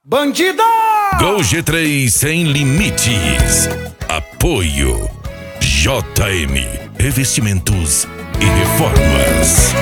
Bandida! Gol G3 sem limites. Apoio JM Revestimentos e Reformas.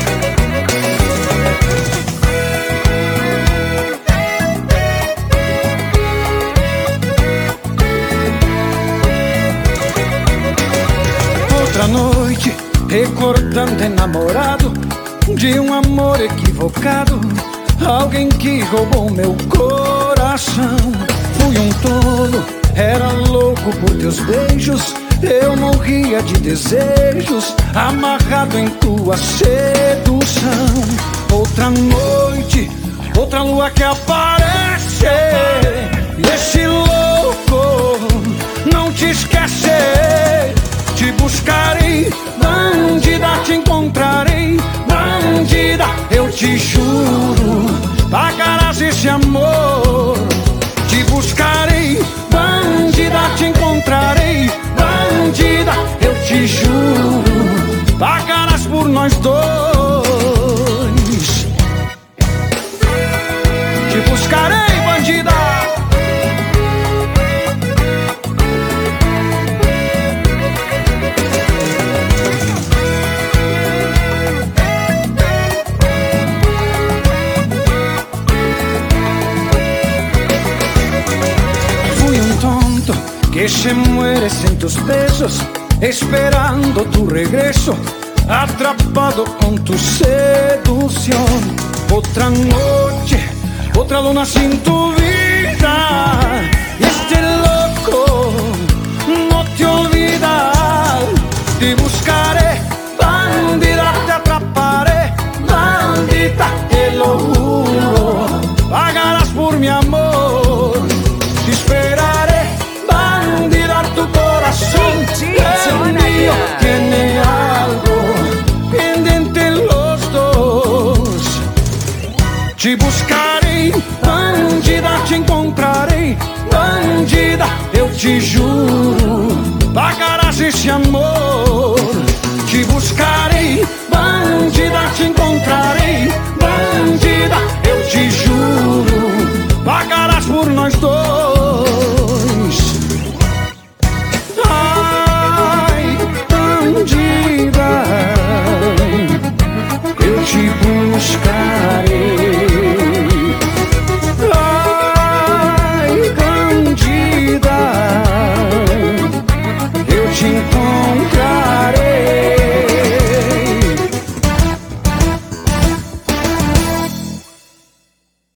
Outra noite, recordando enamorado de um amor equivocado. Alguém que roubou meu coração. Fui um tolo, era louco por teus beijos. Eu morria de desejos, amarrado em tua sedução. Outra noite, outra lua que aparece. E esse louco não te esquece. Te buscarei, bandida, te encontrarei. Bandida, eu te juro, pagarás esse amor. Te buscarei, bandida, te encontrarei. Bandida, eu te juro, pagarás por nós dois. Te buscarei, bandida. Que se muere en tus besos, esperando tu regreso, atrapado con tu seducción. Otra noche, otra luna sin tu vida. Y este loco no te olvida. Te buscaré, bandida, te atraparé. Bandita, te lo juro, pagarás por mi amor. Te esperaré. Tu corazón el mío tiene algo pendiente los dos. Te buscarei, bandida, te encontrarei. Bandida, eu te juro, pagarás esse amor. Te buscarei, bandida, te encontrarei. Bandida, eu te juro, pagarás por nós dois.